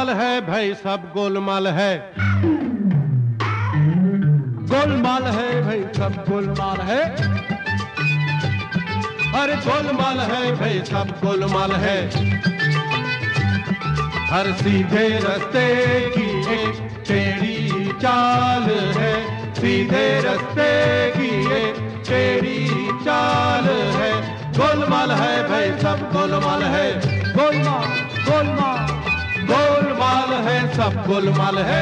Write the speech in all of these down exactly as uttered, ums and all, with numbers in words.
गोलमाल है भाई सब गोलमाल है। गोलमाल है भाई सब गोलमाल है। अरे गोलमाल है भाई सब गोलमाल है। हर सीधे रास्ते की एक टेढ़ी चाल है, सीधे रास्ते की एक टेढ़ी चाल है। गोलमाल है भाई सब गोलमाल है। गोलमाल गोलमाल गोलमाल है सब गोलमाल है।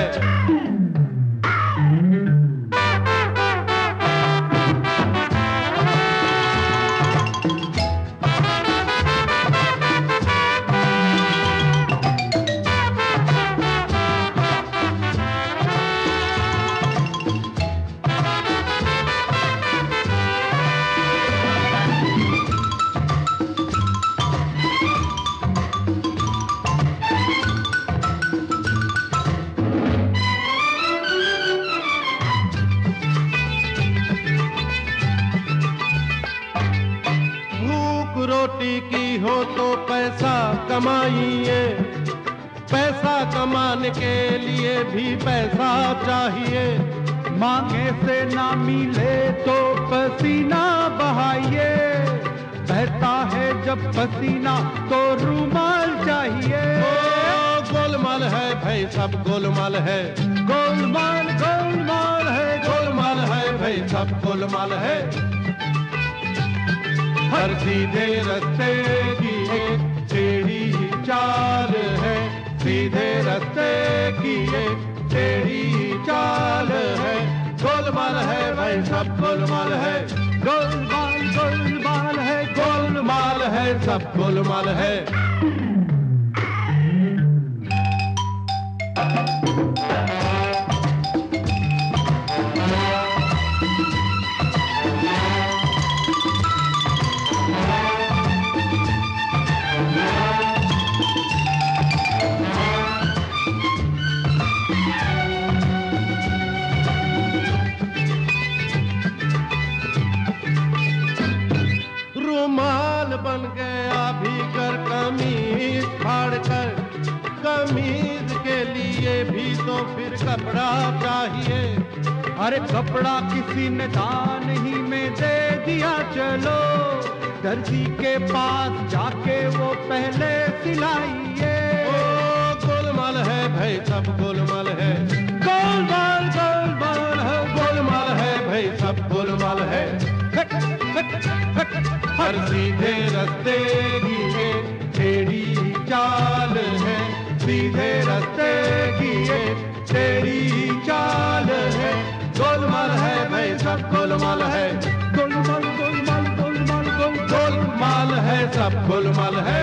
रोटी की हो तो पैसा कमाइए, पैसा कमाने के लिए भी पैसा चाहिए। मांगे से ना मिले तो पसीना बहाइए, बहता है जब पसीना तो रूमाल चाहिए। ओ गोलमाल है भाई सब गोलमाल है। गोलमाल गोलमाल है, गोलमाल है भाई सब गोलमाल है। हर सीधे रास्ते की एक टेढ़ी चाल है, सीधे रास्ते की एक टेढ़ी चाल है। गोलमाल है भाई सब गोलमाल है। गोलमाल गोलमाल है, गोलमाल है सब गोलमाल है। रुमाल बन गया भीतर कमीज फाड़ कर, कमीज के लिए भी तो फिर कपड़ा चाहिए। अरे कपड़ा किसी ने दान ही में दे दिया, चलो दर्जी के पास जाके वो पहले सिलाइए। ओ गोलमाल है भाई सब गोलमाल है। गोलमाल गोलमाल है, गोलमाल है भाई सब गोलमाल है। हर सीधे रास्ते की एक टेढ़ी चाल है, सीधे रास्ते की एक टेढ़ी चाल है। गोलमाल है भाई सब गोलमाल है। गोलमाल गोलमाल गोलमाल गोल गोलमाल है सब गोलमाल है।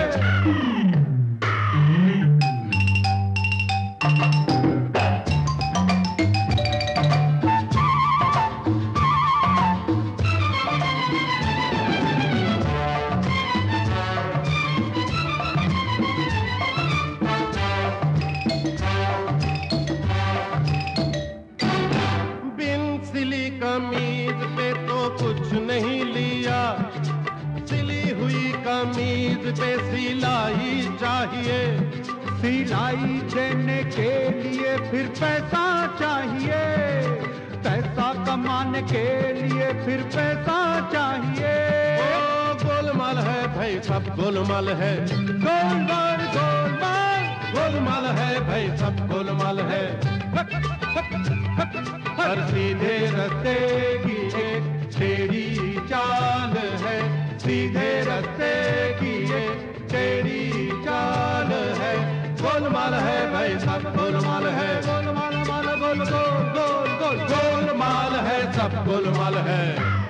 कमीज पे तो कुछ नहीं लिया, सिली हुई कमीज पे सिलाई चाहिए। सिलाई देने के लिए फिर पैसा चाहिए, पैसा कमाने के लिए फिर पैसा चाहिए। ओ गोलमाल है भाई सब गोलमाल है। गोलमाल गोलमाल गोलमाल है भाई सब गोलमाल है। हर सीधे रास्ते की एक टेढ़ी चाल है, सीधे रास्ते की एक टेढ़ी चाल है। गोलमाल है भाई सब गोलमाल है। गोलमाल गोल गोल गोल गोल गोलमाल है सब गोलमाल है।